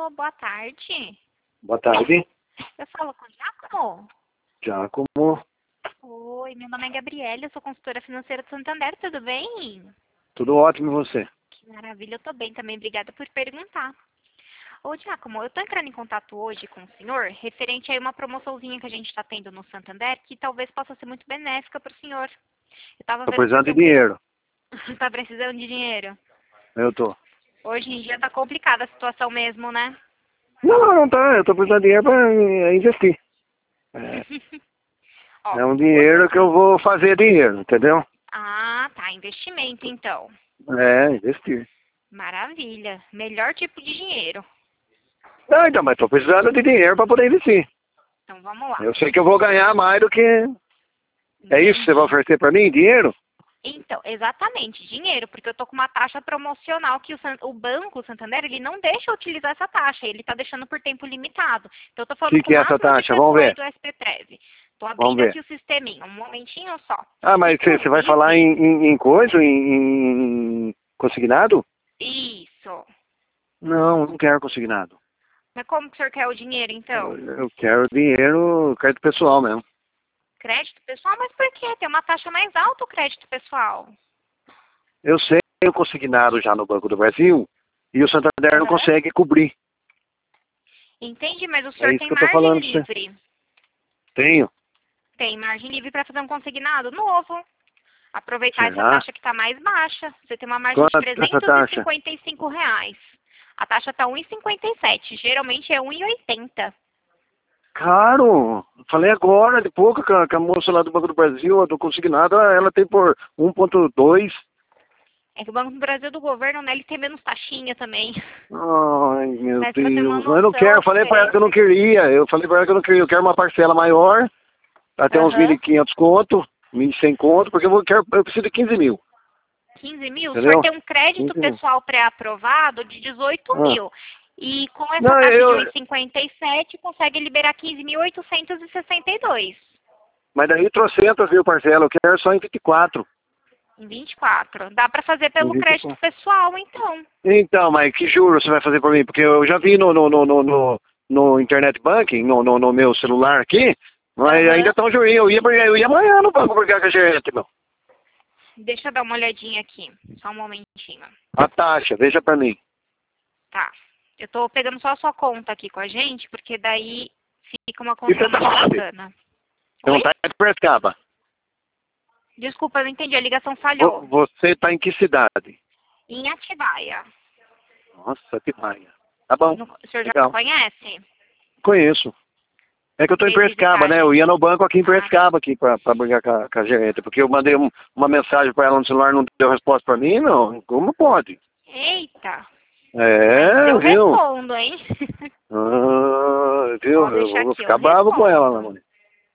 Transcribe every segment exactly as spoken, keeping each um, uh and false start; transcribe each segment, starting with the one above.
Alô, boa tarde. Boa tarde. Eu falo com o Giacomo? Giacomo. Oi, meu nome é Gabriela, eu sou consultora financeira do Santander, tudo bem? Tudo ótimo e você? Que maravilha, eu tô bem também, obrigada por perguntar. Ô, Giacomo, eu tô entrando em contato hoje com o senhor, referente a uma promoçãozinha que a gente tá tendo no Santander, que talvez possa ser muito benéfica pro senhor. Eu tava Tô vendo precisando de sobre... dinheiro. Tá precisando de dinheiro? Eu tô. Hoje em dia tá complicada a situação mesmo, né? Não, não tá. Eu tô precisando de dinheiro pra eh, investir. É, Ó, é um hoje dinheiro que eu assim... vou fazer dinheiro, entendeu? Ah, tá, investimento então. É, investir. Maravilha. Melhor tipo de dinheiro. Não, então, mas tô precisando de dinheiro pra poder investir. Então vamos lá. Eu sei que eu vou ganhar mais do que... É isso que você vai Entendi. oferecer pra mim? Dinheiro? Então, exatamente, dinheiro, porque eu tô com uma taxa promocional que o, San- o banco, o Santander, ele não deixa eu utilizar essa taxa, ele tá deixando por tempo limitado. Então eu tô O falando que, com o que é essa máximo de taxa? Vamos pessoas ver. do S P Prev. Tô Vamos abrindo ver. aqui o sisteminha, um momentinho só. Ah, mas você você vai falar Inclusive, em, em, em coisa? Em, em consignado? isso. Não, não quero consignado. Mas como que o senhor quer o dinheiro, Eu, então? eu quero dinheiro, crédito pessoal mesmo. Crédito pessoal? Mas por quê? Tem uma taxa mais alta o crédito pessoal. Eu sei o consignado já no Banco do Brasil e o Santander não Aham. consegue cobrir. Entendi, mas o É senhor isso tem que eu tô margem falando pra você. livre. Tenho. Tem margem livre para fazer um consignado novo. Aproveitar essa Será? taxa que está mais baixa. Você tem uma margem de Quanto é essa trezentos e taxa? cinquenta e cinco reais. A taxa está um e cinquenta e sete. Geralmente é um e oitenta. Caro! Falei agora, de pouco, que a, que a moça lá do Banco do Brasil, a do consignado, ela tem por um ponto dois. É que o Banco do Brasil do governo, né, ele tem menos taxinha também. Ai, meu Mas para ter uma Deus. Mas eu não noção, quero. a Eu falei pra ela que eu diferença... não queria. Eu falei pra ela que eu não queria. Eu quero uma parcela maior, até uns mil e Aham. quinhentos conto, mil e cem conto, porque eu, vou, quero, eu preciso de quinze mil. quinze mil, o senhor Entendeu? tem um crédito quinze mil. pessoal pré-aprovado de dezoito Ah. mil. E com essa Não, taxa de um e eu, cinquenta e sete consegue liberar quinze mil oitocentos e sessenta e dois. mas daí trocentas mil parcela, eu quero só em vinte e quatro. Em vinte e quatro. Dá para fazer Em pelo crédito vinte e quatro. pessoal, então. Então, mas que juros você vai fazer por mim? Porque eu já vi no, no, no, no, no, no internet banking, no, no, no meu celular aqui, mas ainda Aham. estão juros. Eu ia, eu ia amanhã no banco brigar com a gerente, meu. Deixa eu dar uma olhadinha aqui. Só um momentinho. A taxa, veja pra mim. Tá. Eu tô pegando só a sua conta aqui com a gente, porque daí fica uma E você condição tá mais onde? bacana. Você não Oi? tá em Piracicaba. Desculpa, eu não entendi. A ligação Vo- falhou. Você tá em que cidade? Em Atibaia. Nossa, que raia. Tá bom, No- O senhor já legal. conhece? Conheço. É que eu tô em Fez Piracicaba, né? Eu visitagem? ia no banco aqui em Ah, tá. Piracicaba aqui pra, pra brigar com a, com a gerente, porque eu mandei um- uma mensagem pra ela no celular, não deu resposta pra mim, não. Como pode? Eita. Mas É, eu viu? respondo, hein? Ah, viu? Pode Eu deixar vou aqui, eu ficar bravo com ela, né, respondo. mãe?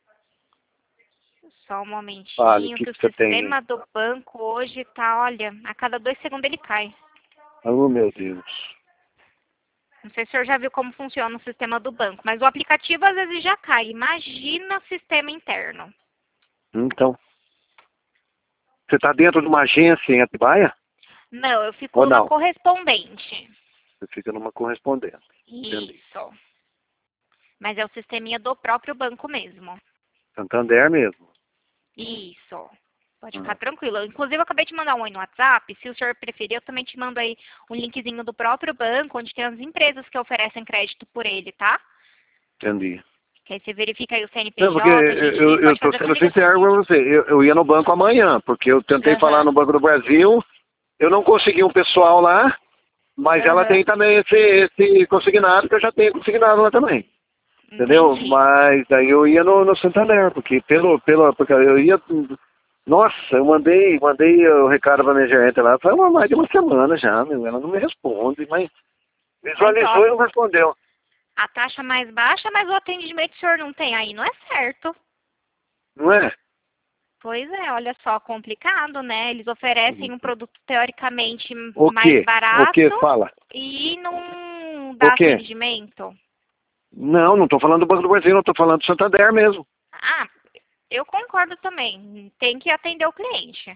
Só um Fale, o momentinho, que, que que o você tem aí? sistema do banco hoje tá, olha, a cada dois segundos ele cai. Oh, meu Deus. Não sei se o senhor já viu como funciona o sistema do banco, mas o aplicativo às vezes já cai. Imagina o sistema interno. Então, você tá dentro de uma agência em Atibaia? Não, eu Ou fico na não? correspondente. Você fica numa correspondência. Entendi. Isso. Mas é o sisteminha do próprio banco mesmo. Santander mesmo. Isso. Pode ficar Ah, tranquilo. Inclusive, eu acabei de mandar um oi no WhatsApp. Se o senhor preferir, eu também te mando aí um linkzinho do próprio banco, onde tem as empresas que oferecem crédito por ele, tá? entendi. Que aí você verifica aí o Não, porque C N P J, a gente eu, eu pode tô fazer essa sendo ligação sincero aí. com você. Eu, eu ia no banco amanhã, porque eu tentei falar Aham, no Banco do Brasil, eu não consegui um pessoal lá, mas ela aham. tem também esse, esse consignado, que eu já tenho consignado lá também. Entendeu? Entendi. Mas daí eu ia no, no Santander, porque pelo, pelo, porque eu ia. Nossa, eu mandei, mandei o recado pra minha gerente lá, foi uma, mais de uma semana já, meu, ela não me responde, mas É, então, visualizou a, e não respondeu. a taxa mais baixa, mas o atendimento o senhor não tem aí, não é certo. Não é? Pois é, olha só, complicado, né? Eles oferecem um produto teoricamente O mais quê? O que? barato Fala. e não O dá quê? atendimento. Não, não tô falando do Banco do Brasil, não tô falando do Santander mesmo. Ah, eu concordo também. Tem que atender o cliente.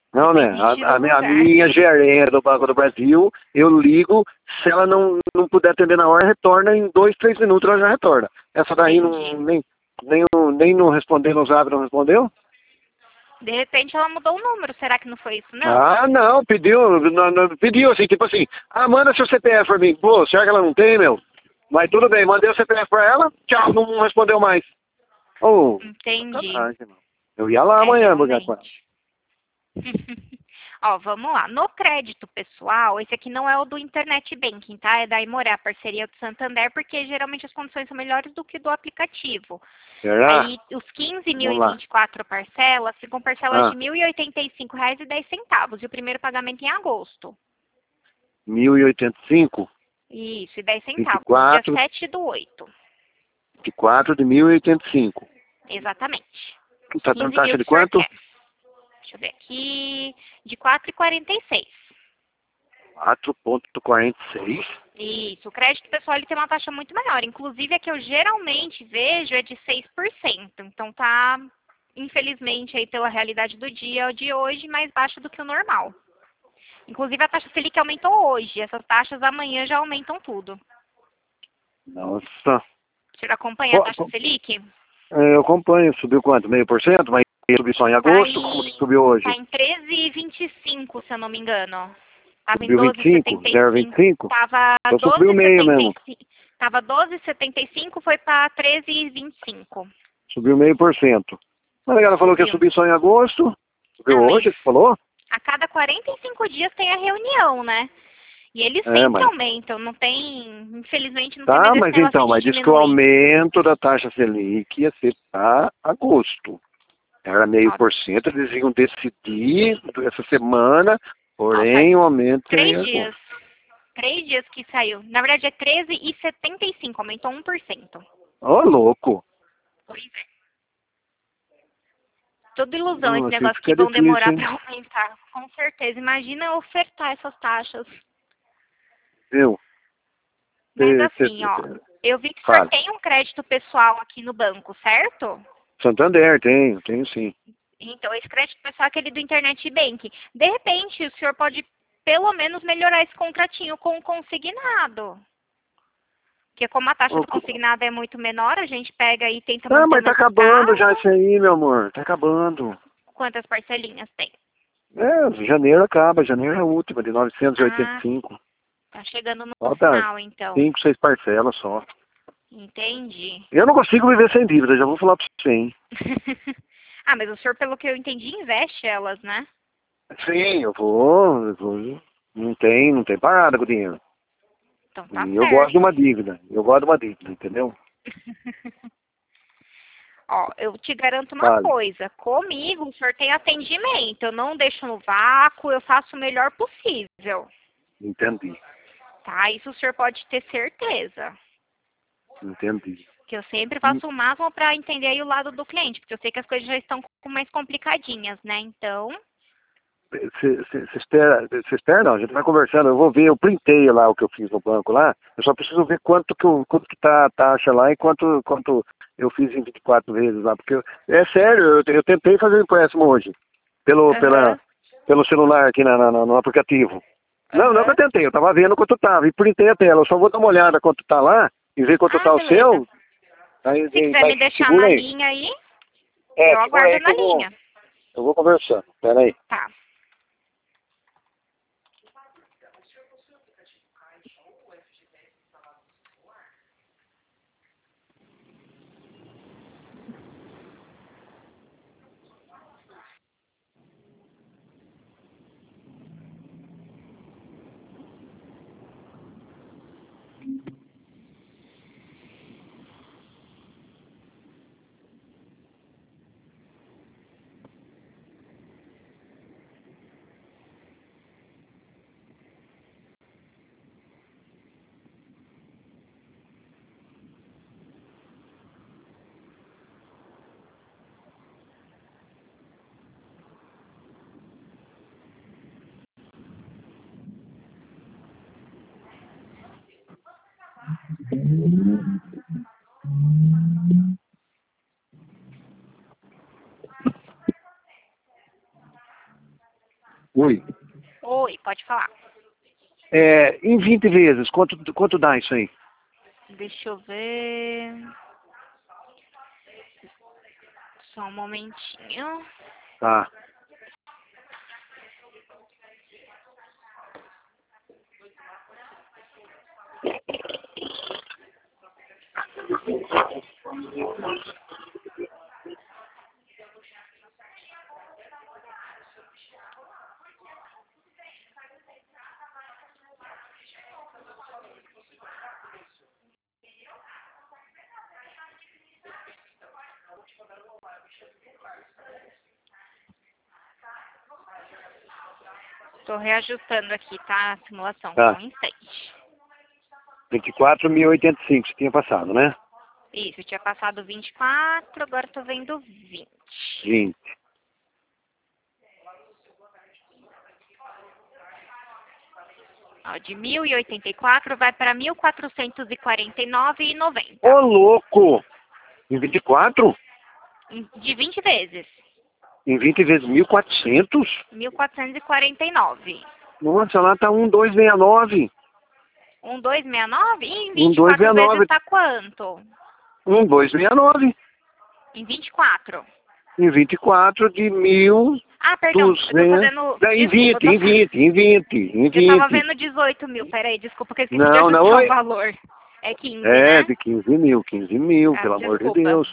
Não, né? Depende A, do a minha, a lugar. minha gerente do Banco do Brasil, eu ligo, se ela não, não puder atender na hora, retorna em dois, três minutos, ela já retorna. Essa daí não, Entendi. nem, nem, o- nem não respondeu no zap, não respondeu? De repente ela mudou o número. Será que não foi isso, não? Ah, não, pediu, não, não, pediu assim, tipo assim, ah, manda seu C P F pra mim. Pô, será que ela não tem, meu? Mas tudo bem, mandei o C P F pra ela, tchau, não respondeu mais. Oh, Entendi. sacanagem, mano. Eu ia lá É, amanhã brigar com ela. realmente. Ó, vamos lá. No crédito pessoal, esse aqui não é o do Internet Banking, tá? É da Imoré, a parceria do Santander, porque geralmente as condições são melhores do que do aplicativo. Será? Aí, os quinze mil Vamos e lá. vinte e quatro parcelas ficam parcelas de Ah, mil e oitenta e cinco reais e dez centavos. E o primeiro pagamento em agosto. mil e oitenta e cinco, Isso, e dez vinte e centavos, no dia quatro, sete do oito. vinte e quatro de mil e oitenta e cinco. Exatamente. Os Tá dando quinze mil taxa de que o senhor quanto? quer. Deixa eu ver aqui. De quatro e quarenta e seis. quatro vírgula quarenta e seis. Isso, o crédito pessoal ele tem uma taxa muito maior. Inclusive, a que eu geralmente vejo é de seis por cento. Então, tá, infelizmente, aí pela realidade do dia de hoje, mais baixa do que o normal. Inclusive, a taxa Selic aumentou hoje. Essas taxas amanhã já aumentam tudo. Nossa. Você acompanha a Pô, taxa pô, Selic? é, eu acompanho, subiu quanto? Meio por cento? Mas subiu só em Tá agosto? Como que em, subiu tá hoje? em treze vírgula vinte e cinco, se eu não me engano. Tava em Subiu vinte e cinco? zero vírgula vinte e doze vírgula setenta e cinco. cinco? Tava Então subiu meio mesmo. doze vírgula setenta e cinco. Tava doze vírgula setenta e cinco, foi para treze vírgula vinte e cinco. Subiu meio por cento. Mas a galera falou que ia Subiu. subir só em agosto. Subiu Ah, mas hoje, você falou? a cada quarenta e cinco dias tem a reunião, né? E eles É, sempre mas... aumentam, não tem, infelizmente não tem mais Tá, esse mas negócio então, de mas diz que o diminuir. aumento da taxa Selic ia ser para agosto. Era meio Ó, por cento, eles iam decidir essa semana, ó, faz porém o aumento seria três em dias. agosto. Três dias que saiu. Na verdade é treze vírgula setenta e cinco, aumentou um por cento. Ô, louco. Pois é. Tudo ilusão esse Hum, assim negócio que fica vão difícil, demorar hein? para aumentar. Com certeza. Imagina ofertar essas taxas. Viu? Mas Cê, cê, assim, ó, cê- eu vi que o senhor Fala. tem um crédito pessoal aqui no banco, certo? Santander, tenho, tenho sim. Então, esse crédito pessoal é aquele do Internet Bank. De repente, o senhor pode, pelo menos, melhorar esse contratinho com o consignado. Porque como a taxa Ô, do consignado é muito menor, a gente pega e tenta Ah, manter o mas tá mesmo acabando já prazo. isso aí, meu amor. Tá acabando. Quantas parcelinhas tem? É, janeiro acaba, janeiro é a última, de novecentos e oitenta e Ah, cinco. tá chegando no Falta final, então. cinco, seis parcelas só. Entendi. Eu não consigo viver sem dívida, já vou falar pra você, hein? Ah, mas o senhor, pelo que eu entendi, investe elas, né? Sim, eu vou, eu vou. Não tem, não tem parada com o dinheiro. Então tá E eu gosto de certo. uma dívida. Eu gosto de uma dívida, entendeu? Ó, eu te garanto uma Vale. coisa, comigo o senhor tem atendimento, eu não deixo no vácuo, eu faço o melhor possível, Entendi. tá? Isso o senhor pode ter certeza, Entendi. que eu sempre Hum, faço o máximo para entender aí o lado do cliente, porque eu sei que as coisas já estão com- mais complicadinhas, né? Então, Você espera, você espera não, a gente vai conversando, eu vou ver, eu printei lá o que eu fiz no banco lá, eu só preciso ver quanto que, eu, quanto que tá a taxa lá e quanto, quanto eu fiz em vinte e quatro vezes lá, porque eu- é sério, eu, eu tentei fazer o empréstimo hoje, pelo, pela, aham, pelo celular aqui na, na- no aplicativo. Não, não que eu aham. tentei, eu tava vendo quanto tava e printei a tela, eu só vou dar uma olhada quanto tá lá e ver quanto Ah, tá o beleza. seu, aí, Se aí quiser vai, me deixar segura na aí. linha aí, É, eu segura aguardo aí que na eu vou, linha. eu vou conversando, pera aí. Tá. Oi, pode falar. É, em vinte vezes, quanto, quanto dá isso aí? Deixa eu ver. Só um momentinho. Tá. Tô reajustando aqui, tá? A simulação, só Tá. um instante. vinte e quatro mil e oitenta e cinco, você tinha passado, né? Isso, eu tinha passado vinte e quatro, agora tô vendo vinte. vinte. Ó, de mil e oitenta e quatro vai para mil quatrocentos e quarenta e nove e noventa. Ô, louco! Em vinte e quatro? De vinte vezes. Em vinte vezes mil e quatrocentos? mil quatrocentos e quarenta e nove. Nossa, lá tá um dois seis nove. um dois seis nove? E em um vinte e dois quatro seis nove. vezes tá quanto? um dois seis nove. Em vinte e quatro. Em vinte e quatro de mil. Ah, perdão, eu tô duzentos. fazendo... Em Desculpa, vinte, eu, tô... em vinte, em vinte, em eu tava vinte. vendo dezoito mil, peraí, desculpa que eu esqueci de Não, não, ajustar o oi? valor. É quinze, É, né? de quinze mil, quinze mil, Ah, pelo amor de desculpa. Deus.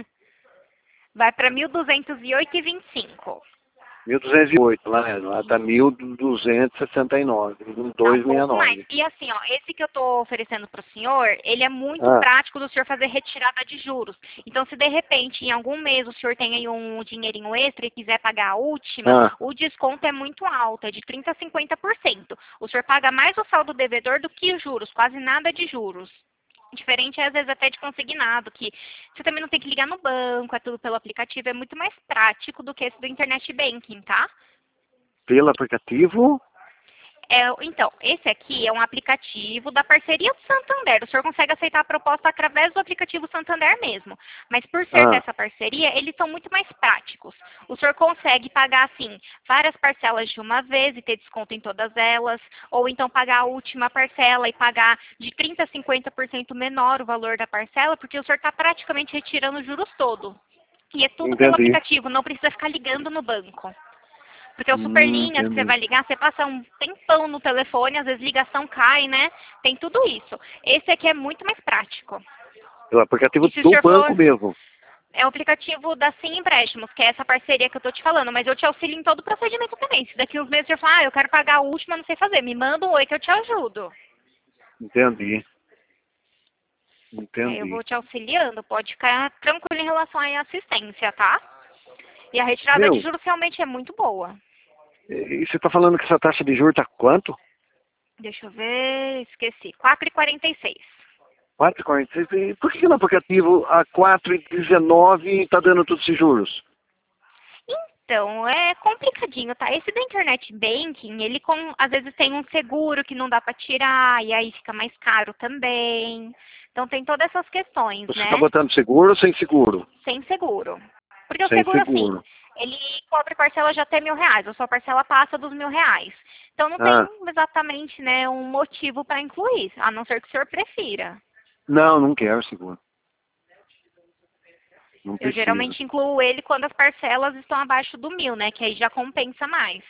Vai para mil duzentos e oito e vinte e cinco. mil duzentos e oito, lá, né? Lá tá mil duzentos e sessenta e nove, Tá dois um seis pouco mais. nove. E assim, ó, esse que eu tô oferecendo pro senhor, ele é muito Ah, prático do senhor fazer retirada de juros. Então, se de repente, em algum mês, o senhor tem aí um dinheirinho extra e quiser pagar a última, ah, o desconto é muito alto, é de trinta a cinquenta por cento. O senhor paga mais o saldo devedor do que os juros, quase nada de juros. Diferente, às vezes, até de consignado, que você também não tem que ligar no banco, é tudo pelo aplicativo, é muito mais prático do que esse do Internet Banking, tá? pelo aplicativo? É, então, esse aqui é um aplicativo da parceria do Santander. O senhor consegue aceitar a proposta através do aplicativo Santander mesmo. Mas por ser Ah, dessa parceria, eles são muito mais práticos. O senhor consegue pagar, assim, várias parcelas de uma vez e ter desconto em todas elas. Ou então pagar a última parcela e pagar de trinta a cinquenta por cento menor o valor da parcela, porque o senhor está praticamente retirando os juros todo. E é tudo pelo entendi. aplicativo, não precisa ficar ligando no banco. Porque o Hum, Superlinhas que você entendi. vai ligar, você passa um tempão no telefone, às vezes ligação cai, né? Tem tudo isso. Esse aqui é muito mais prático. Pelo aplicativo E se o do senhor banco for, mesmo. é o aplicativo da Sim Empréstimos, que é essa parceria que eu tô te falando, mas eu te auxilio em todo o procedimento também. Se daqui uns meses você falar, ah, eu quero pagar a última, não sei fazer, me manda um oi que eu te ajudo. Entendi. Aí eu Entendi. vou te auxiliando, pode ficar tranquilo em relação à assistência, tá? E a retirada de Meu, juros realmente é muito boa. e você tá falando que essa taxa de juros tá quanto? Deixa eu ver, esqueci. quatro e quarenta e seis. quatro e quarenta e seis. E por que no aplicativo a quatro e dezenove tá dando todos esses juros? Então, é complicadinho, tá? Esse da Internet Banking, ele com, às vezes tem um seguro que não dá para tirar, e aí fica mais caro também. Então, tem todas essas questões, Você tá né? botando seguro ou sem seguro? Sem seguro. Porque o Sem seguro, assim, seguro. ele cobre parcela de até mil reais, a sua parcela passa dos mil reais. Então, não tem Ah, exatamente, né, um motivo para incluir, a não ser que o senhor prefira. não, não quero seguro. Não Eu precisa. geralmente incluo ele quando as parcelas estão abaixo do mil, né? Que aí já compensa mais.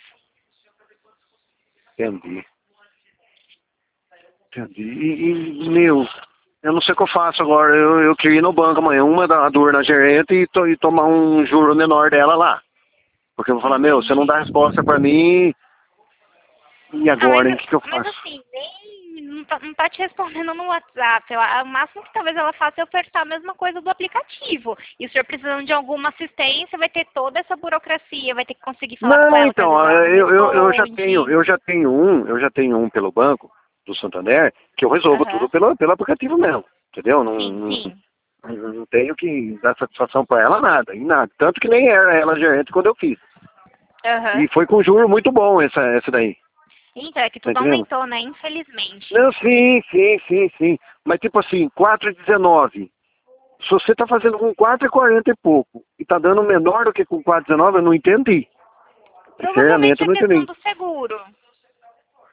Entendi. Entendi. E, e, meu, eu não sei o que eu faço agora. Eu, eu queria ir no banco amanhã, uma dar uma dor na gerente e, to, e tomar um juro menor dela lá. Porque eu vou falar, meu, você não Entendi. dá resposta pra mim, e Ah, mas, agora, hein, o que, que eu mas faço? assim, nem, não, tá, não tá te respondendo no WhatsApp. Eu, o máximo que talvez ela faça é ofertar a mesma coisa do aplicativo. E o senhor precisando de alguma assistência, vai ter toda essa burocracia, vai ter que conseguir falar com Não, ela, que às vezes então, ela não eu, eu, eu já tenho, responde. eu já tenho um, eu já tenho um pelo banco do Santander, que eu resolvo tudo Aham. pelo, pelo aplicativo mesmo, entendeu? Não, Sim, não, sim. não tenho que dar satisfação pra ela nada, e nada. Tanto que nem era ela gerente quando eu fiz. Aham. E foi com juro muito bom essa, essa daí, Então, é que tá tudo entendendo? aumentou, né? Infelizmente. Não, sim, sim, sim, sim. Mas tipo assim, quatro e dezenove. Se você tá fazendo com quatro e quarenta e pouco, e tá dando menor do que com quatro e dezenove, eu não entendi. Sinceramente, Provavelmente eu é não questão entendi. do seguro.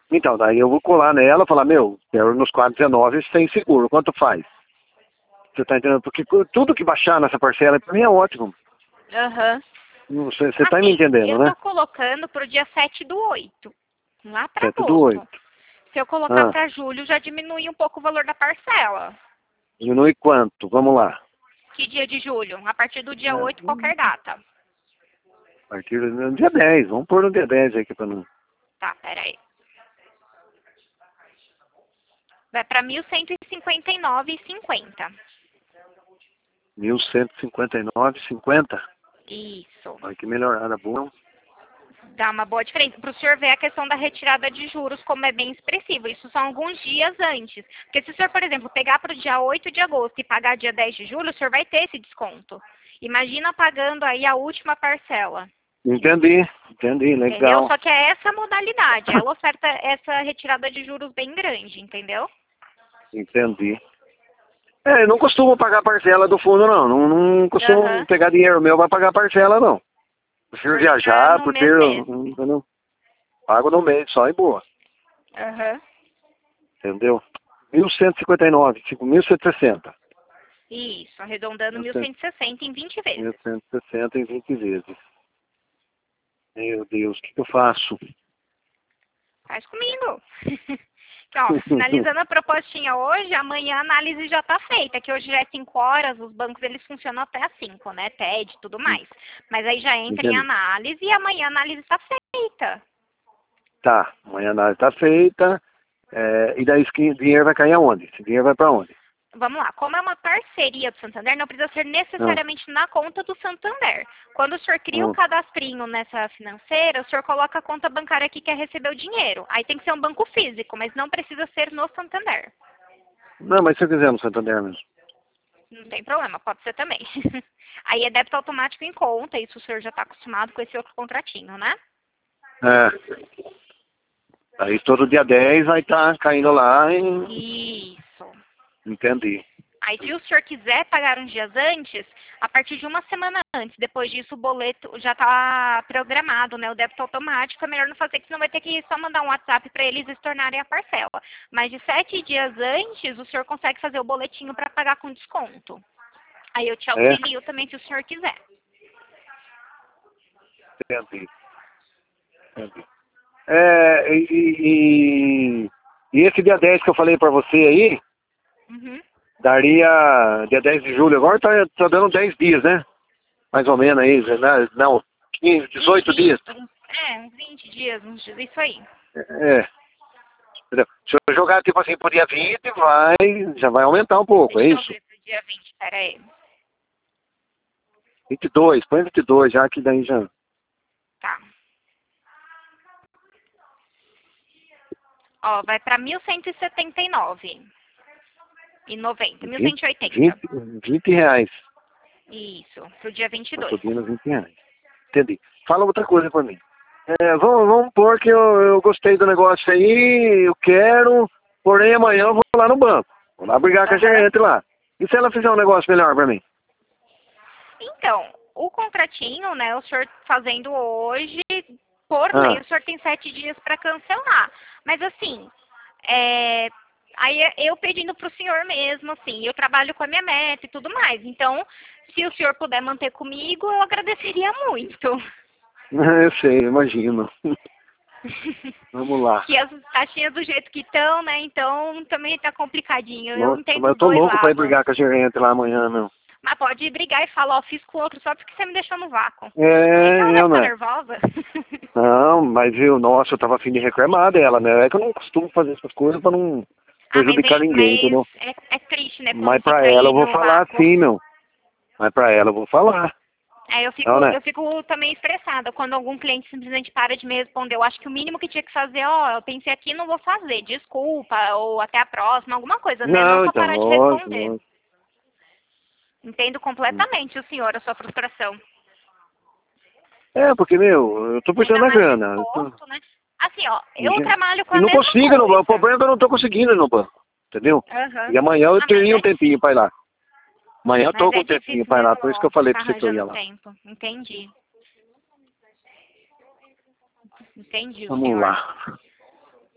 Então, daí eu vou colar nela e falar, meu, quero nos quatrocentos e dezenove sem seguro, quanto faz? Você tá entendendo? Porque tudo que baixar nessa parcela pra mim é ótimo. Aham. Você, você tá me Assim, entendendo, eu né? tô colocando pro dia sete do oito, lá para Sete do agosto. oito. Se eu colocar Ah, para julho, já diminui um pouco o valor da parcela. diminui quanto? Vamos lá. Que dia de julho? A partir do dia oito, É, qualquer data. a partir do dia dez, vamos pôr no dia dez aqui pra não... Tá, peraí. Vai para mil cento e cinquenta e nove e cinquenta. mil cento e cinquenta e nove e cinquenta. Isso. Olha que melhorada boa. Dá uma boa diferença. Para o senhor ver a questão da retirada de juros, como é bem expressivo. Isso são alguns dias antes. Porque se o senhor, por exemplo, pegar para o dia oito de agosto e pagar dia dez de julho, o senhor vai ter esse desconto. Imagina pagando aí a última parcela. Entendi, entendi, Entendeu? legal. Só que é essa modalidade. Ela oferta essa retirada de juros bem grande, entendeu? Entendi. É, eu não costumo pagar parcela do fundo, não. Não, não costumo Aham. pegar dinheiro meu pra pagar parcela, não. Prefiro Por ficar viajar, no por mês ter... mesmo. Entendeu? Pago no mês, só e boa. Aham. Entendeu? mil cento e cinquenta e nove, mil cento e sessenta. Isso, arredondando Mil mil cento e sessenta em vinte vezes. cento e sessenta em vinte vezes. Meu Deus, o que, que eu faço? Faz comigo. Então, ó, finalizando a propostinha hoje, amanhã a análise já está feita, que hoje já é cinco horas, os bancos eles funcionam até às cinco, né? T E D e tudo mais. Mas aí já entra em Entendi. análise e amanhã a análise está feita. Tá, amanhã a análise está feita. É, e daí esse dinheiro vai cair aonde? Esse dinheiro vai para onde? Vamos lá, como é uma parceria do Santander, não precisa ser Ah, necessariamente na conta do Santander. Quando o senhor cria o hum. cadastrinho nessa financeira, o senhor coloca a conta bancária que quer receber o dinheiro. Aí tem que ser um banco físico, mas não precisa ser no Santander. Não, mas se eu quiser no Santander mesmo. Não tem problema, pode ser também. Aí é débito automático em conta, isso o senhor já está acostumado com esse outro contratinho, né? É. Aí todo dia dez vai estar caindo lá e... Isso. Entendi. Aí se o senhor quiser pagar uns dias antes, a partir de uma semana antes, depois disso o boleto já está programado, né? O débito automático, é melhor não fazer, que senão vai ter que só mandar um WhatsApp para eles estornarem a parcela. Mas de sete dias antes, o senhor consegue fazer o boletinho para pagar com desconto. Aí eu te É? auxilio também se o senhor quiser. Entendi. Entendi. É, e, e, e esse dia dez que eu falei pra você aí, Uhum. daria dia dez de julho, agora tá, tá dando dez dias, né? Mais ou menos aí, né? Não, quinze, dezoito dias. É, uns vinte dias, uns dias, isso aí. É. Entendeu? Se eu jogar tipo assim pro dia vinte, vai, já vai aumentar um pouco, é Deixa eu isso? ver pro dia vinte, peraí. vinte e dois, põe vinte e dois já, que daí já... Tá. Ó, vai pra mil cento e setenta e nove e noventa, mil cento vinte, e oitenta. vinte, vinte reais. Isso, pro dia vinte e Tá dois. subindo vinte reais. Entendi. Fala outra coisa pra mim. É, vamos, vamos pôr que eu, eu gostei do negócio aí, eu quero, porém amanhã eu vou lá no banco. Vou lá brigar com a Aham. gerente lá. E se ela fizer um negócio melhor pra mim? Então, o contratinho, né, o senhor fazendo hoje, por lei, Ah, o senhor tem sete dias para cancelar. Mas assim, é, aí é eu pedindo para o senhor mesmo, assim, eu trabalho com a minha meta e tudo mais. Então, se o senhor puder manter comigo, eu agradeceria muito. eu sei, imagino. Vamos lá. Que as taxinhas do jeito que estão, né? Então também tá complicadinho. Eu Nossa, entendo mas eu os tô dois louco pra ir lados. brigar com a gerente lá amanhã, meu. Mas pode brigar e falar, ó, fiz com o outro só porque você me deixou no vácuo. Nem que ela É, vai eu, ficar né? nervosa. Não, mas eu, nossa, eu tava afim de reclamar dela, né? É que eu não costumo fazer essas coisas pra não Ah, mas, prejudicar é- ninguém, mas entendeu? é, é triste, né? Quando Mas pra fica ela aí eu vou no falar vácuo. assim, meu. Mas pra ela eu vou falar. Aí eu fico, Não, né? eu fico também estressada quando algum cliente simplesmente para de me responder. Eu acho que o mínimo que tinha que fazer, ó, eu pensei aqui, não vou fazer, desculpa, ou até a próxima, alguma coisa, né? Não Não, só então, parar de lógico, responder. lógico. Entendo completamente o senhor, a sua frustração. É, porque, meu, eu tô Ainda puxando a mais no grana. Eu tô... imposto, né? Assim, ó, eu trabalho com E a não mesma consigo, no banco. O coisa. problema é que eu não tô conseguindo ir no banco. Entendeu? Aham. E amanhã eu Ah, mas teria um é tempinho pra ir difícil. lá. Amanhã eu tô Mas com é um tempinho difícil pra ir lá. mesmo, Por isso que ó, eu falei ficar pra você que eu ia arranjando lá. tempo. Entendi. Entendi o Vamos senhor. lá.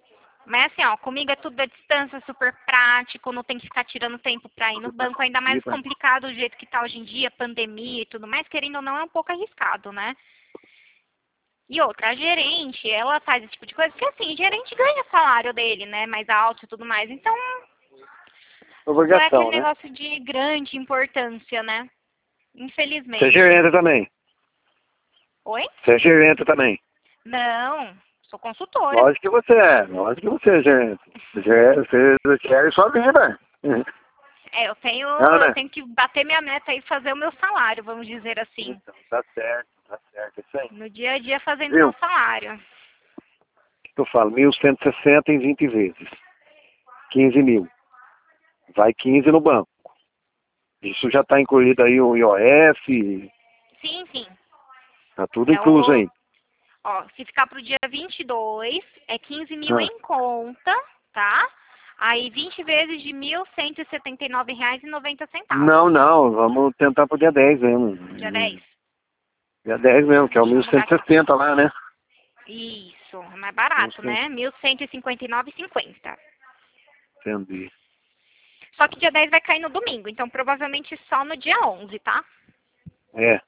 Mas assim, ó, comigo é tudo à distância, super prático, não tem que ficar tirando tempo pra ir no banco, ainda mais complicado do jeito que tá hoje em dia, pandemia e tudo mais, querendo ou não, é um pouco arriscado, né? E outra, a gerente, ela faz esse tipo de coisa, porque assim, gerente ganha o salário dele, né, mais alto e tudo mais, então não é aquele Obrigação, né? negócio de grande importância, né? Você é Infelizmente. gerente também. Oi? Você é gerente também. Não, sou consultora. Lógico que você é. Lógico que você é gerente. Você, você quer sua vida. É, eu tenho, Não, eu né? tenho que bater minha meta e fazer o meu salário, vamos dizer assim. Então, tá certo, tá certo. Isso aí. No dia a dia fazendo Viu? meu salário. O que eu falo? mil cento e sessenta em vinte vezes. quinze mil. Vai quinze no banco. Isso já está incluído aí o I O F, Sim, sim. tá tudo É incluso o, aí. ó, se ficar pro dia vinte e dois, é quinze mil Ah, em conta, tá? Aí vinte vezes de mil cento e setenta e nove reais e noventa centavos. não, não, vamos tentar pro dia dez mesmo. Dia dez. Dia dez mesmo, que é o Deixa eu mil mudar cento e aqui. sessenta lá, né? Isso, é mais barato, mil e cem. né? mil cento e cinquenta e nove e cinquenta. Entendi. Só que dia dez vai cair no domingo, então provavelmente só no dia onze, tá? É.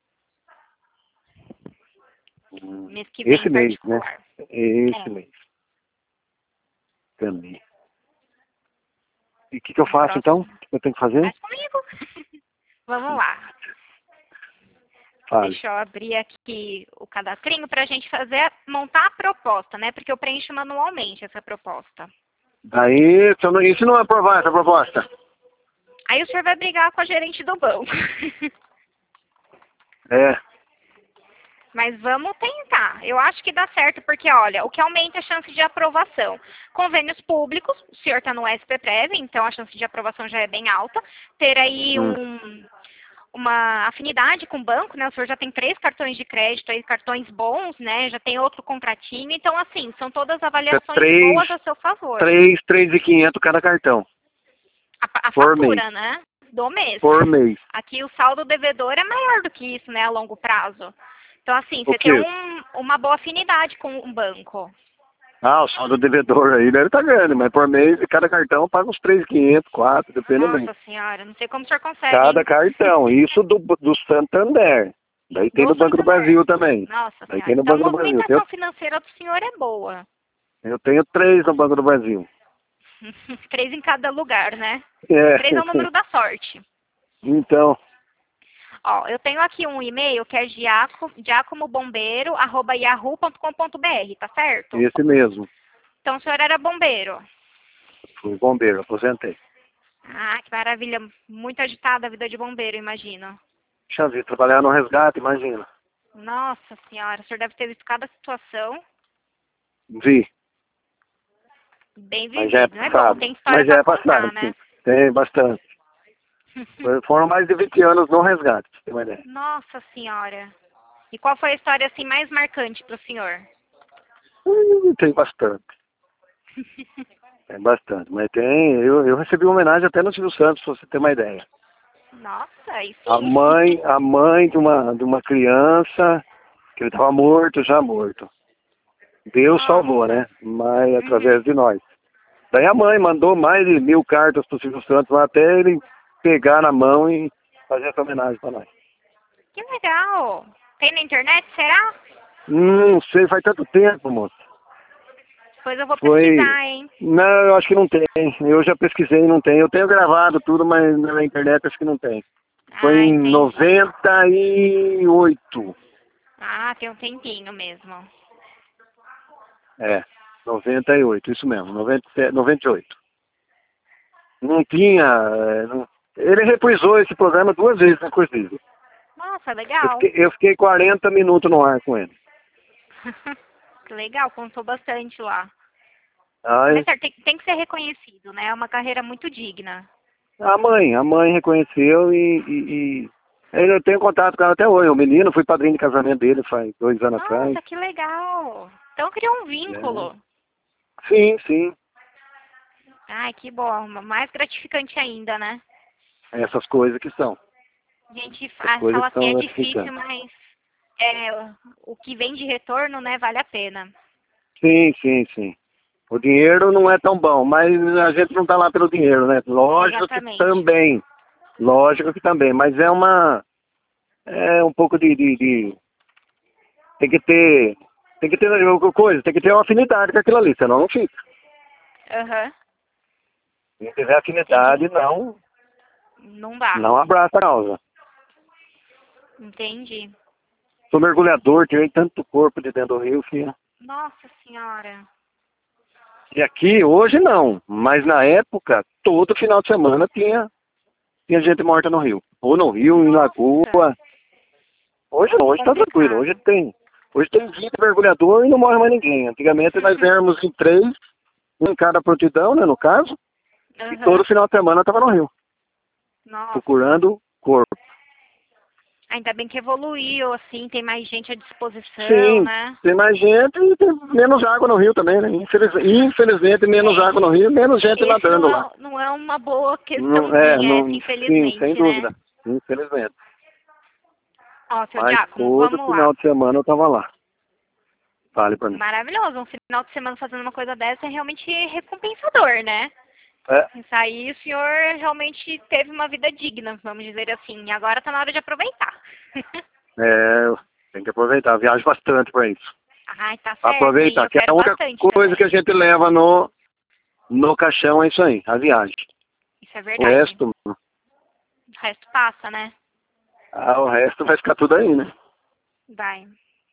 Hum, Mês que vem em Esse mês, né? particular. Esse É, mês. Entendi. E o que, que eu no faço então? O próximo. que eu tenho que fazer? Faz comigo. Vamos lá. Fale. Deixa eu abrir aqui o cadastrinho para a gente fazer, montar a proposta, né? Porque eu preencho manualmente essa proposta. Daí, se eu não, e se não aprovar essa proposta? Aí o senhor vai brigar com a gerente do banco. É. Mas vamos tentar. Eu acho que dá certo, porque, olha, o que aumenta a chance de aprovação. Convênios públicos, o senhor está no S P Prev, então a chance de aprovação já é bem alta. Ter aí Hum. um, uma afinidade com o banco, né? O senhor já tem três cartões de crédito, aí, cartões bons, né? Já tem outro contratinho. Então, assim, são todas É avaliações três, boas a seu favor. três, três e quinhentos cada cartão. A, a Por mês. fatura, né? Do mês. Por mês. Aqui o saldo devedor é maior do que isso, né? A longo prazo. Então, assim, O você tem quê? um, uma boa afinidade com o banco. Ah, o saldo devedor aí deve estar grande, mas por mês, cada cartão paga uns três mil e quinhentos, quatro, depende bem. Nossa senhora, não sei como o senhor consegue, Cada hein? cartão. Isso do, do Santander. Daí tem Do no Banco do Santander. Brasil também. Nossa Daí senhora, tem no então a Banco do Brasil. Eu, movimentação financeira do senhor é boa. eu tenho três no Banco do Brasil. Três em cada lugar, né? É. Três é o número da sorte. Então, Ó, eu tenho aqui um e-mail que é giaco- giacomobombeiro arroba yahoo ponto com ponto br, tá certo? esse mesmo. Então o senhor era bombeiro. Fui bombeiro, aposentei. Ah, que maravilha. Muito agitada a vida de bombeiro, imagino. Já vi, trabalhar no resgate, imagina. Nossa senhora, o senhor deve ter visto cada situação Vi, bem mas já é vivido. Não é bom, passado. tem história Mas já pra é passado, contar, sim. né? Tem bastante. Foi- Foram mais de vinte anos no resgate, pra você ter uma ideia. Nossa senhora. E qual foi a história assim mais marcante pro senhor? Hum, Tem bastante. Tem bastante. Mas tem. Eu, eu recebi uma homenagem até no Silvio Santos, pra você ter uma ideia. Nossa, aí A sim. mãe, a mãe de uma, de uma criança, que ele estava morto, já morto. Deus salvou, Nossa. né? Mas Uhum. através de nós. Daí a mãe mandou mais de mil cartas pro Silvio Santos lá até ele pegar na mão e fazer essa homenagem para nós. Que legal. Tem na internet, será? Hum, Não sei, faz tanto tempo, moço. Depois eu vou Foi. pesquisar, hein? Não, eu acho que não tem. Eu já pesquisei e não tem. Eu tenho gravado tudo, mas na internet acho que não tem. Foi Ah, em entendi. noventa e oito. Ah, tem um tempinho mesmo. É, noventa e oito, isso mesmo, noventa e sete, noventa e oito. Não tinha. é, não- Ele reprisou esse programa duas vezes, inclusive. Nossa, Eu legal. fiquei, eu fiquei quarenta minutos no ar com ele. Que legal, contou bastante lá. Mas Aí, certo, tem, tem que ser reconhecido, né? É uma carreira muito digna. a mãe, a mãe reconheceu e, e, e eu tenho contato com ela até hoje. O menino, fui padrinho de casamento dele faz dois anos atrás. Nossa, que legal. Então criou um É. vínculo. Sim, sim. Ai, que bom. Mais gratificante ainda, né? Essas coisas que são. A gente Essas fa- coisas fala que assim, são é difícil, gratificantes. mas é, o que vem de retorno, né, vale a pena. Sim, sim, sim. O dinheiro não é tão bom, mas a gente não está lá pelo dinheiro, né? Lógico Exatamente. que também. Lógico que também, mas é uma... É um pouco de... de, de tem que ter... Tem que ter coisa, tem que ter uma afinidade com aquilo ali, senão não fica. Aham. Se não tiver afinidade, não, Não dá. não abraça a causa. Entendi. Sou mergulhador, tirei tanto corpo de dentro do rio, filha. Nossa senhora. E aqui, hoje não, mas na época, todo final de semana tinha, tinha gente morta no rio. Ou no rio, em lagoa. Hoje não, hoje tá tranquilo. Hoje tem, hoje tem vinte mergulhador e não morre mais ninguém. Antigamente nós éramos em três, um em cada prontidão, né, no caso. Uhum. E todo final de semana tava no rio, Nossa. procurando corpo. Ainda bem que evoluiu, assim, tem mais gente à disposição, Sim, né? tem mais gente e tem menos água no rio também, né? Infeliz, infelizmente, menos É. água no rio, menos gente Esse nadando não lá. é, não é uma boa Não, é, questãozinha, essa, não, sim, infelizmente, sem né? dúvida. Infelizmente. Ó, seu Mas Giacomo, todo vamos lá. final de semana eu tava lá. Fale pra mim. Maravilhoso, um final de semana fazendo uma coisa dessa é realmente recompensador, né? É, Isso aí o senhor realmente teve uma vida digna, vamos dizer assim. E agora tá na hora de aproveitar. é, tem que aproveitar. Viajo bastante pra isso. Ai, tá certo, hein? Aproveitar, Eu que é a quero única bastante coisa também. que a gente leva no, no caixão, é isso aí, a viagem. Isso é O verdade. resto, O resto passa, né? ah, o resto vai ficar tudo aí, né? Vai.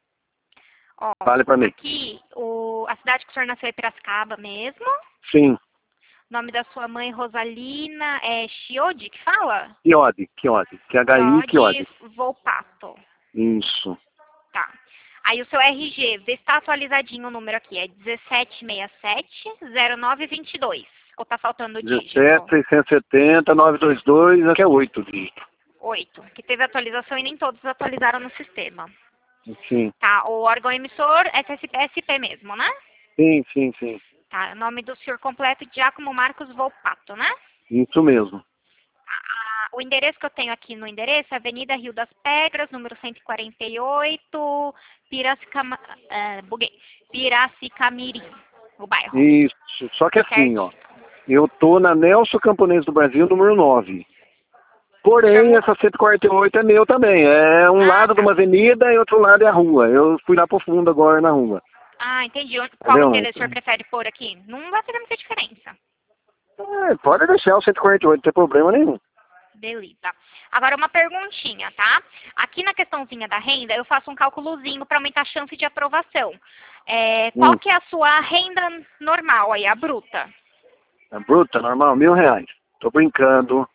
Ó, Fale pra mim. aqui, o, a cidade que o senhor nasceu é Piracicaba mesmo. Sim, O nome da sua mãe, Rosalina, é Chiodi, que fala? Chiodi, Chiodi, Q H I, Chiodi Chiodi. Volpato. Isso. Tá. Aí o seu R G, vê se tá atualizadinho o número aqui, é dezessete sessenta e sete, zero nove vinte e dois. Ou tá faltando o dígito? dezessete, seiscentos e setenta, novecentos e vinte e dois, aqui é oito dígitos. oito. Que teve atualização e nem todos atualizaram no sistema. Sim, Tá, o órgão emissor é S P P mesmo, né? sim, sim, sim. Tá, o nome do senhor completo, Giacomo Marcos Volpato, né? Isso mesmo. Ah, o endereço que eu tenho aqui no endereço é Avenida Rio das Pedras, número cento e quarenta e oito, Piracicama, uh, buguei, Piracicamirim, o bairro. Isso. Só que assim, ó, Certinho. eu tô na Nelson Camponês do Brasil, número nove. Porém, essa cento e quarenta e oito é meu também. É um Ah, lado de tá. uma avenida e outro lado é a rua. Eu fui lá pro fundo agora na rua. Ah, entendi. Onde- Qual Entendeu? endereço o senhor prefere pôr aqui? Não vai fazer muita diferença. É, pode deixar o cento e quarenta e oito, não tem problema nenhum. Beleza. Agora uma perguntinha, tá? Aqui na questãozinha da renda, eu faço um cálculozinho para aumentar a chance de aprovação. É, qual Hum. que é a sua renda normal aí, a bruta? É bruta, normal, mil reais. Tô brincando.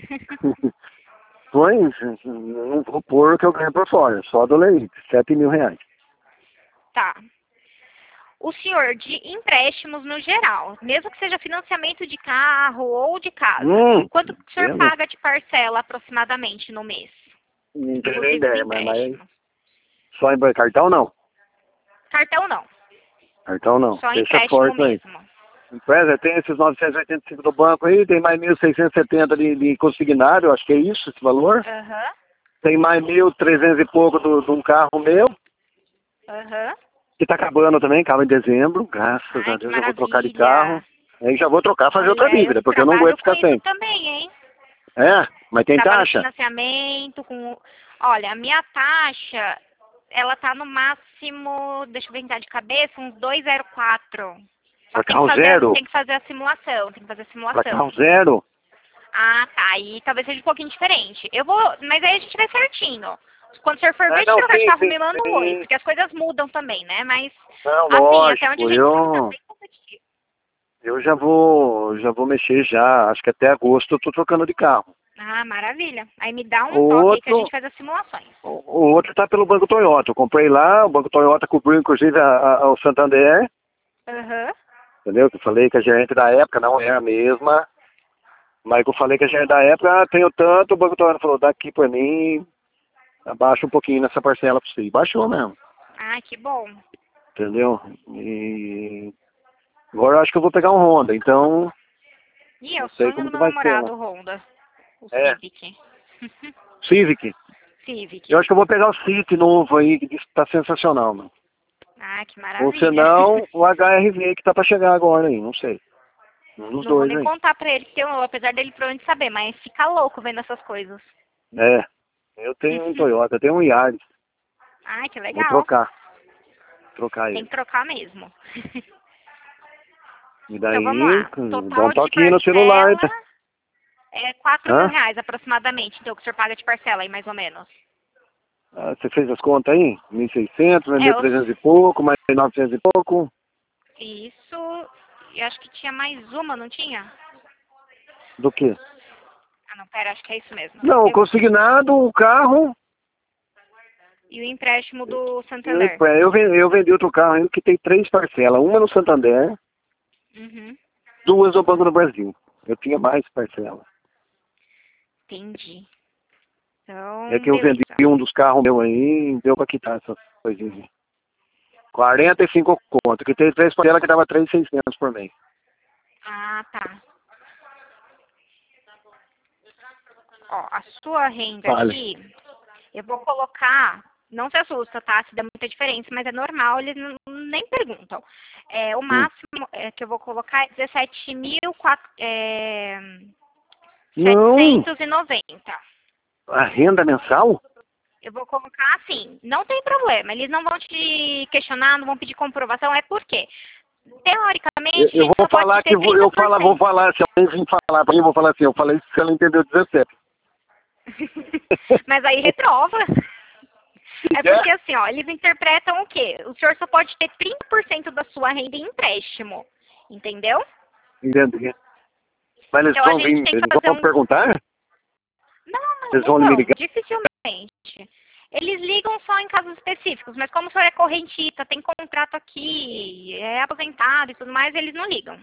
Pois, não vou pôr o que eu ganho por fora, só do leite, sete mil reais. Tá. O senhor, de empréstimos no geral, mesmo que seja financiamento de carro ou de casa, Hum, quanto que o senhor eu não, paga de parcela aproximadamente no mês? não tenho nem Inclusive os ideia, mas, mas empréstimos. só em cartão não. Cartão não, Cartão não. só Deixa empréstimo forte aí. mesmo. Empresa, tem esses novecentos e oitenta e cinco do banco aí, tem mais mil seiscentos e setenta de, de consignário, acho que é isso, esse valor. Aham, Tem mais mil trezentos e pouco do- de um carro meu, aham. que tá acabando também, acaba em dezembro, graças Ai, a que Deus eu vou trocar de maravilha. carro. Aí já vou trocar, fazer outra Olha, eu dívida, porque eu não trabalho aguento com ficar isso sem. também, hein? É, mas tem Trabalho com taxa? financiamento, com... Olha, a minha taxa, ela tá no máximo, deixa eu ver de cabeça, uns duzentos e quatro. Só Pra tem que carro fazer, zero? tem que fazer a simulação, tem que fazer a Pra simulação. carro zero? Ah, tá, aí talvez seja um pouquinho diferente. Eu vou, mas aí a gente vai certinho. Quando o senhor for É, ver de não, trocar de sim, carro, sim, me manda um oi, sim. porque as coisas mudam também, né? Mas, Não, assim, até onde a lógico, gente sabe, tá eu, bem competitivo. eu já vou, já vou mexer já, acho que até agosto eu tô trocando de carro. Ah, maravilha. Aí me dá O um toque aí que a outro, gente faz as simulações. o, o outro tá pelo Banco Toyota, eu comprei lá, o Banco Toyota cobriu inclusive a, a, o Santander, Aham. entendeu? Que eu falei que a gerente da época não é a mesma, mas que eu falei que a gerente da época, ah, tenho tanto, o Banco Toyota falou, daqui pra mim, abaixa um pouquinho nessa parcela pra você. E baixou mesmo, Ah, que bom. entendeu? E agora eu acho que eu vou pegar um Honda, então Ih, é não o sei sonho como do que meu vai ser, né? namorado, o Honda. O É, Civic. Civic. Civic. Eu acho que eu vou pegar o City novo aí, que diz que tá sensacional, mano. Ah, Ah, que maravilha. Ou senão o H R V que tá pra chegar agora aí, não sei. Um dos Não vou dois nem aí. contar pra ele que tem um, apesar dele provavelmente saber, mas fica louco vendo essas coisas. É, eu tenho um Toyota, eu tenho um Yaris. Ai, que Vou legal. trocar. Trocar Tem ele. que trocar mesmo. E daí, Então vamos lá. hum, dá Total um de toquinho no celular, parcela né? é quatro mil Hã? reais aproximadamente, então que o senhor paga de parcela aí, mais ou menos. Ah, você fez as contas aí? mil e seiscentos, mais É, mil e os... trezentos e pouco, mais novecentos e pouco. isso, eu acho que tinha mais uma, não tinha? Do quê? Ah, não, pera, acho que é isso mesmo. Não, o Eu... consignado, o carro. E o empréstimo do Eu, Santander. eu, ven- eu vendi outro carro ainda que tem três parcelas. Uma no Santander, Uhum, duas no Banco do Brasil. Eu tinha mais parcelas. entendi. É Então, que eu vendi beleza. um dos carros meu aí e deu pra quitar essas coisinhas. quarenta e cinco conto, que tem três parcelas que dava três mil e seiscentos por mês. Ah, tá. Ó, a sua renda Vale. aqui, eu vou colocar, não se assusta, tá? Se dá muita diferença, mas é normal, eles não- nem perguntam. É, o Hum. máximo é, que eu vou colocar é dezessete mil Não, setecentos e noventa. a renda mensal? Eu vou colocar assim, não tem problema, eles não vão te questionar, não vão pedir comprovação, é porque, Eu, teoricamente, a eu gente vou só pode falar ter que vou, eu falar, vou trinta por cento. falar, se alguém vir falar pra mim, eu vou falar assim, eu falei isso se ela entendeu dezessete. Mas aí reprova. É É? porque assim, ó, eles interpretam o quê? O senhor só pode ter trinta por cento da sua renda em empréstimo. Entendeu? Entendi. Mas eles Então a vão gente vir, tem que eles fazer vão um. perguntar? Não, não, Eles não vão me vão, ligar? dificilmente. Eles ligam só em casos específicos, mas como o senhor é correntista, tem contrato aqui, é aposentado e tudo mais, eles não ligam.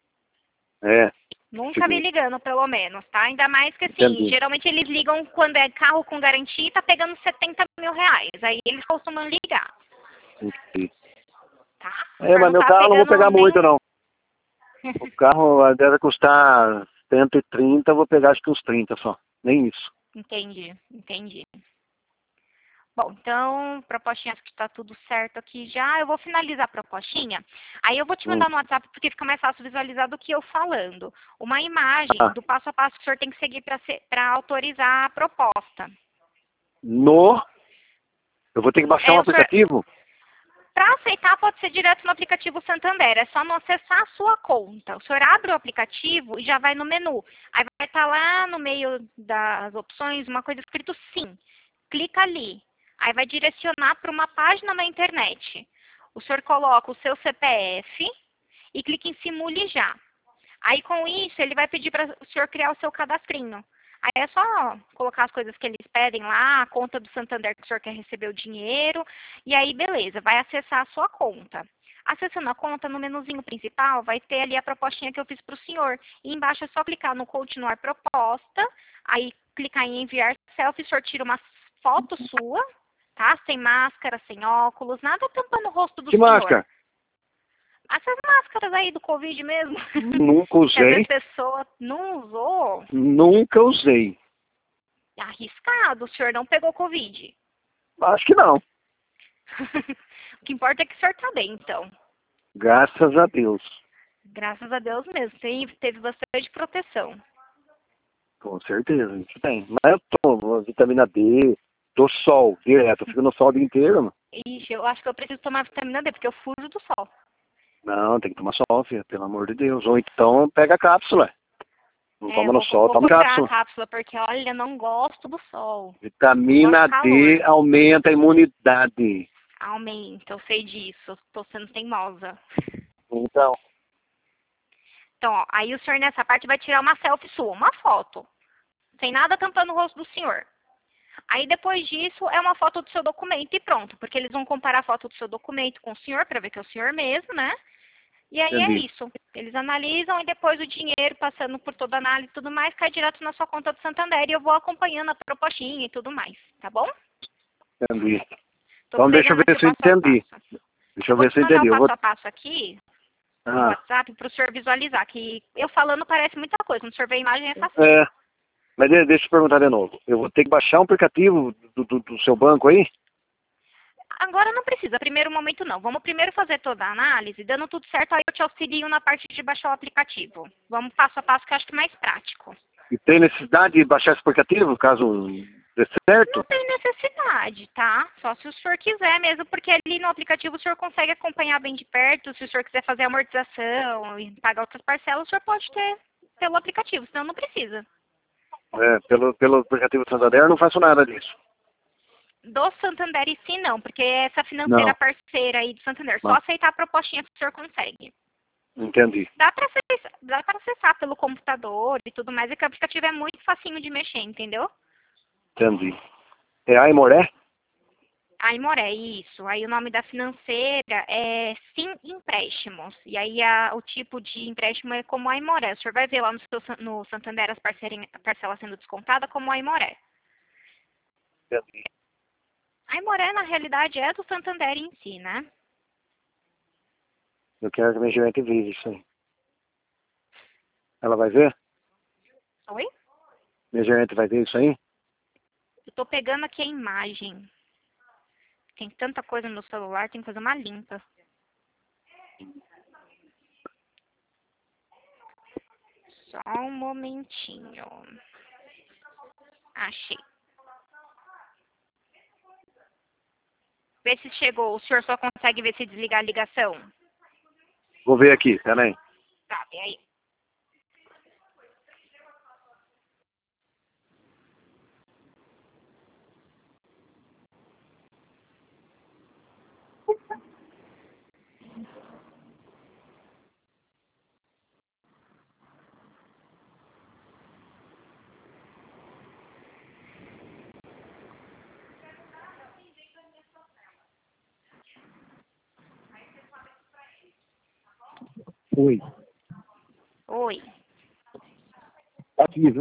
É, Nunca vi cheguei. ligando, pelo menos, tá? Ainda mais que assim, Entendi. geralmente eles ligam quando é carro com garantia e tá pegando setenta mil reais. Aí eles costumam ligar, Entendi. tá? O É, senhor mas não meu tá carro eu não vou pegando pegar muito, nem. não. O carro ah, deve custar cento e trinta, eu vou pegar acho que uns trinta só. Nem isso. Entendi, entendi. Bom, então, propostinha que está tudo certo aqui já. Eu vou finalizar a propostinha. Aí eu vou te Hum. mandar no WhatsApp porque fica mais fácil visualizar do que eu falando. Uma imagem Ah, do passo a passo que o senhor tem que seguir para autorizar a proposta. no... Eu vou ter que baixar um É, o senhor, aplicativo? para aceitar, pode ser direto no aplicativo Santander. É só não acessar a sua conta. O senhor abre o aplicativo e já vai no menu. Aí vai estar lá no meio das opções uma coisa escrito sim. Clica ali. Aí vai direcionar para uma página na internet. O senhor coloca o seu C P F e clica em Simule Já. Aí com isso ele vai pedir para o senhor criar o seu cadastrinho. Aí é só colocar as coisas que eles pedem lá, a conta do Santander que o senhor quer receber o dinheiro, e aí beleza, vai acessar a sua conta. Acessando a conta, no menuzinho principal, vai ter ali a propostinha que eu fiz para o senhor. E embaixo é só clicar no continuar proposta, aí clicar em enviar selfie, o senhor tira uma foto sua, tá? Sem máscara, sem óculos, nada tampando o rosto do Que senhor. máscara? Essas máscaras aí do Covid mesmo, Nunca que às vezes usei. a pessoa não usou, Nunca usei. arriscado, o senhor não pegou Covid. Acho que não. O que importa é que o senhor tá bem, então. Graças a Deus. Graças a Deus mesmo, teve, teve bastante proteção. Com certeza, a gente tem. Mas eu tomo vitamina D, do sol, direto. Eu fico no sol o dia inteiro, mano. Ixi, eu acho que eu preciso tomar vitamina D, porque eu fujo do sol. Não, tem que tomar sol, filha, pelo amor de Deus. Ou então pega a cápsula. Não É, toma eu no vou, sol, vou toma comprar a cápsula. cápsula, porque olha, não gosto do sol. Eu gosto Vitamina de calor. D aumenta a imunidade. Aumenta, eu sei disso, eu tô sendo teimosa. Então, Então, ó, aí o senhor nessa parte vai tirar uma selfie sua, uma foto. Sem nada tampando o rosto do senhor. Aí depois disso é uma foto do seu documento e pronto, porque eles vão comparar a foto do seu documento com o senhor para ver que é o senhor mesmo, né? E aí é entendi. isso. Eles analisam e depois o dinheiro, passando por toda a análise e tudo mais, cai direto na sua conta do Santander e eu vou acompanhando a propostinha e tudo mais, tá bom? Entendi. Tô Então deixa eu esperando ver aqui o se eu passo a entendi. passo. Deixa Eu eu vou ver te se eu mandar o entendi. Eu vou... passo a passo aqui no Ah, WhatsApp para o senhor visualizar, que eu falando parece muita coisa, quando o senhor vê a imagem é facinho. é. Mas de- deixa eu perguntar de novo. Eu vou ter que baixar um aplicativo do, do, do seu banco aí? Agora não precisa, primeiro momento não. Vamos primeiro fazer toda a análise, dando tudo certo, aí eu te auxilio na parte de baixar o aplicativo. Vamos passo a passo, que eu acho que é mais prático. E tem necessidade de baixar esse aplicativo, caso dê certo? Não tem necessidade, tá? Só se o senhor quiser mesmo, porque ali no aplicativo o senhor consegue acompanhar bem de perto. Se o senhor quiser fazer amortização e pagar outras parcelas, o senhor pode ter pelo aplicativo, senão não precisa. É, pelo, pelo aplicativo do Santander eu não faço nada disso. Do Santander em si não, porque essa financeira Não. parceira aí do Santander, só Não. aceitar a propostinha que o senhor consegue. Entendi. Dá para acessar, dá para acessar pelo computador e tudo mais, é que o aplicativo é muito facinho de mexer, entendeu? Entendi. É Aimoré? Aimoré, isso. Aí o nome da financeira é Sim Empréstimos. E aí a, o tipo de empréstimo é como Aimoré. O senhor vai ver lá no, seu, no Santander as parcelas sendo descontadas como Aimoré. Entendi. Aimoré, na realidade, é do Santander em si, né? Eu quero que minha gerente veja isso aí. Ela vai ver? Oi? Minha gerente vai ver isso aí? Eu tô pegando aqui a imagem. Tem tanta coisa no meu celular, tem que fazer uma limpa. Só um momentinho. Achei. Vê se chegou. O senhor só consegue ver se desligar a ligação? Vou ver aqui, peraí. Tá, vê aí. Oi. Oi. Aqui, viu?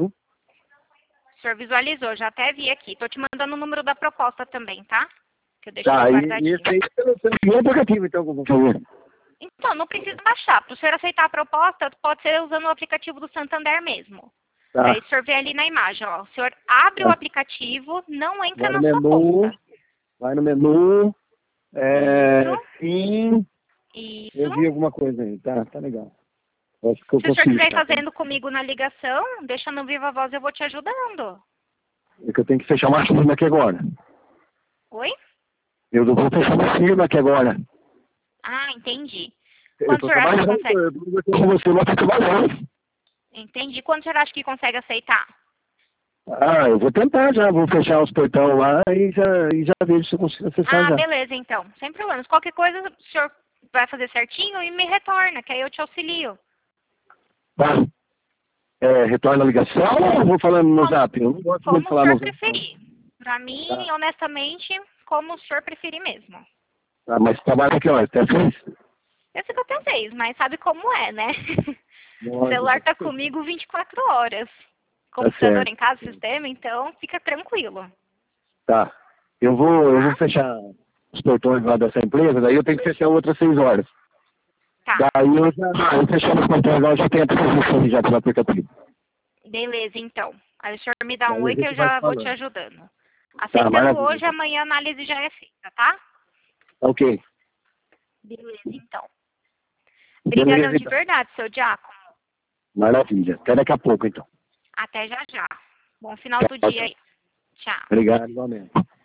O senhor visualizou, já até vi aqui. Tô te mandando o número da proposta também, tá? Que eu deixei Tá, e, e guardadinho. esse aí é pelo pelo aplicativo, então, que eu vou fazer. Então, não precisa baixar. Para o senhor aceitar a proposta, pode ser usando o aplicativo do Santander mesmo. Tá. Aí o senhor vê ali na imagem, ó. O senhor abre Tá. o aplicativo, não entra Vai no na sua menu, conta. vai no menu, é, Isso. sim, Isso. eu vi alguma coisa aí, tá, tá legal. Acho que eu Se o senhor consigo. quiser ir tá? fazendo comigo na ligação, deixa no Viva Voz, eu vou te ajudando. É que eu tenho que fechar uma firma aqui agora. Oi? Eu não vou fechar uma firma aqui agora. Ah, entendi. Eu Quanto o tô senhor acha que trabalhando, consegue? eu tô com você, mas tô trabalhando. Entendi. Quanto o senhor acha que consegue aceitar? Ah, eu vou tentar já, vou fechar os portão lá e já, e já vejo se eu consigo acessar Ah, já. beleza, então. Sem problemas. Qualquer coisa, o senhor vai fazer certinho e me retorna, que aí eu te auxilio. Tá. É, retorna a ligação ou vou falando no Como, zap? Eu não gosto como muito de o falar senhor no zap. preferir. Pra mim, Tá. honestamente, como o senhor preferir mesmo. Ah, mas trabalha aqui, ó, até seis. Eu sei que eu tenho seis, mas sabe como é, né? O Nossa, celular tá comigo vinte e quatro horas. tá Computador certo. em casa, sistema, então fica tranquilo. Tá. Eu vou, eu vou Tá? fechar os portões lá dessa empresa, daí eu tenho que fechar outras seis horas. Tá. Daí eu já, eu fechando os portões lá, eu já tenho a transmissão já pelo aplicativo. Beleza, então. Aí o senhor me dá um Daí a oi que gente eu vai já vou te falando. ajudando. Tá, Aceitando maravilha. hoje, amanhã a análise já é feita, tá? Ok. Beleza, então. Beleza, Obrigadão de então. verdade, seu Diácono. Maravilha. Até daqui a pouco, então. Até já já. Bom final Tchau, do tchau. dia aí. Tchau. Obrigado, igualmente.